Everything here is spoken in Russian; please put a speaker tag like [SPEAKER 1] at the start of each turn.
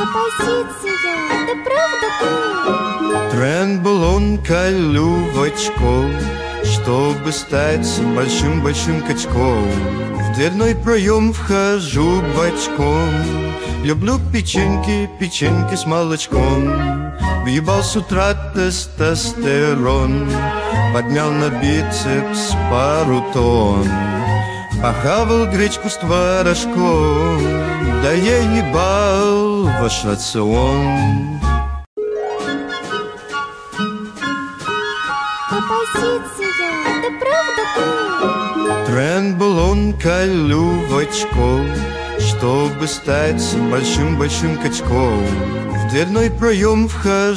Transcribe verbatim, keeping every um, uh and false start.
[SPEAKER 1] Оппозиция, да правда ты?
[SPEAKER 2] Тренд был он колю в очко, чтобы стать большим-большим качком. В дверной проем вхожу бочком. Люблю печеньки, печеньки с молочком. Въебал с утра тестостерон, поднял на бицепс пару тонн. Похавал гречку с творожком, да я ебал ваш рацион.
[SPEAKER 1] Оппозиция, да правда ты?
[SPEAKER 2] Тренд был он колю в очко, чтобы стать большим-большим качком. В дверной проем вхожу.